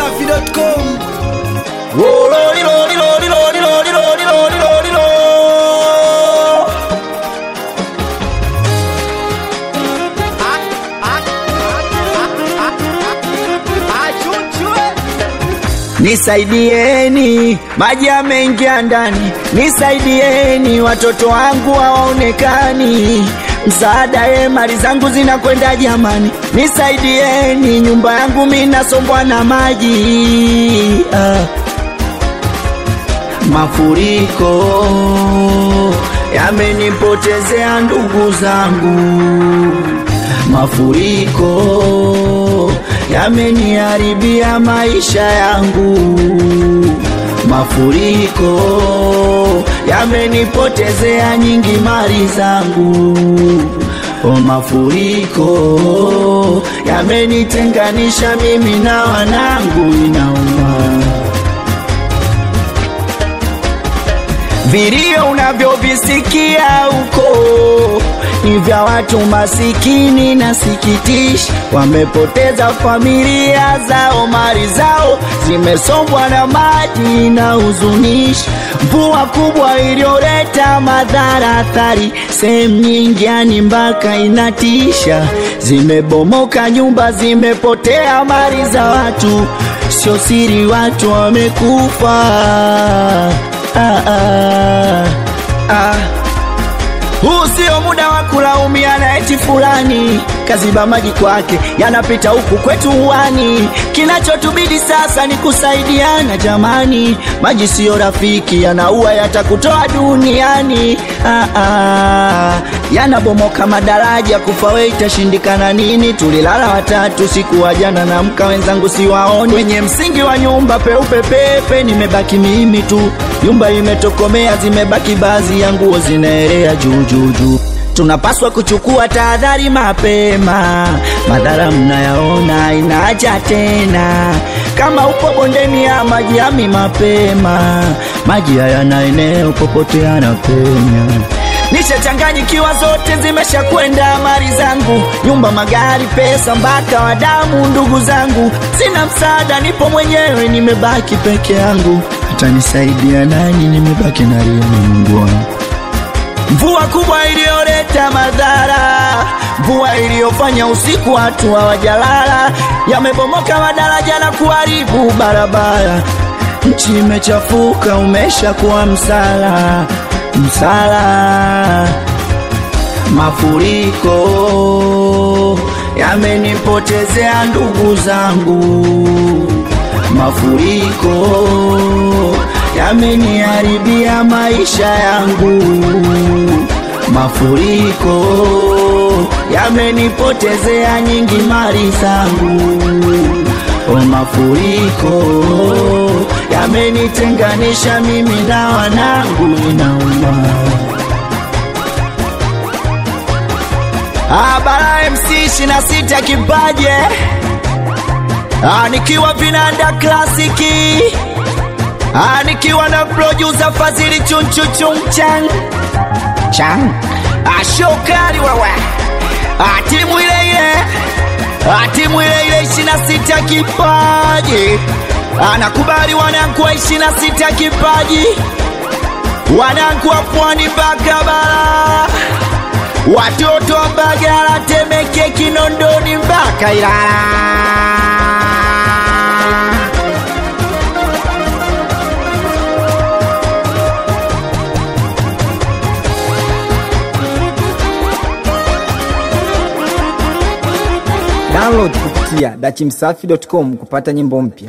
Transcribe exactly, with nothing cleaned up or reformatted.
msafi dot com. Nisaidieni, maji yameingia ndani. Nisaidieni, watoto wangu hawaonekani. Msaada ye, mali zangu zinakwenda jamani. Nisaidieni, nyumba yangu mimi nasombwa na maji. ah. Mafuriko yamenipotezea ndugu zangu. Mafuriko yameniharibia maisha yangu. Mafuriko yamenipotezea nyingi mali zangu. O mafuriko yamenitenganisha mimi na wanangu, inauma. Vilio unavyovisikia huko ni vya watu masikini na sikitishi. Wamepoteza familia zao, mali zao zimesombwa na maji na huzunishi. Mvua kubwa iliyoleta madhara athari sehemu nyingi, yani mpaka inatisha. Zimebomoka nyumba, zimepotea mali za watu, sio siri watu wamekufa. Ah, ah, ah. Huu sio muda wa kulaumiana eti fulani kaziba maji kwake yanapita huku kwetu uwani. Kinachotubidi sasa ni kusaidiana jamani. Maji sio rafiki, yanaua, yatakutoa duniani. ah, ah. Yanabomoka madaraja, kufa wewe itashindikana nini? Tulilala watatu siku wa jana na mka wenzangu siwaoni. Kwenye msingi wa nyumba peupe pepe, nimebaki mimi tu. Nyumba imetokomea, zimebaki baadhi ya nguo zinaelea juu juu juu. Tunapaswa kuchukua tahadhari mapema, madhara mnayaona inaja tena. Kama upo bondeni ya maji yami mapema, maji hayana eneo popote yanapenya. Nishachanganyikiwa, zote zimesha kwenda mali zangu. Nyumba, magari, pesa, mpaka wadamu ndugu zangu. Sina msaada, nipo mwenyewe, nimebaki peke yangu. Hata nisaidia nani? Nimebaki na ria Mungu wangu. Mvua kubwa iliyoleta madhara, mvua iliyofanya usiku watu hawajalala. Yamebomoka madaraja na kuharibu barabara. Nchi imechafuka, umeshakuwa msala msala. Mafuriko yamenipotezea ndugu zangu. Mafuriko yameniharibia maisha yangu. Mafuriko yamenipotezea nyingi mali zangu. O mafuriko yamenitenganisha mimi na wanangu, inauma. Abara M C ishirini na sita kipaje, ah, nikiwa vinanda klasiki, ah, nikiwa na producer Fazili chunchu chungchan chan, ah, shokari wawa, ah, timu ile ile, ah, timu ile ile ishirini na sita kipaje. Anakubali wanangu wa ishirini na sita kipaji, wanangu wa Pwani mpaka Bara, watoto wa Mbagala, Temeke, Kinondoni mpaka Ilala. Download kupitia dachi msafi dot com kupata nyimbo mpya.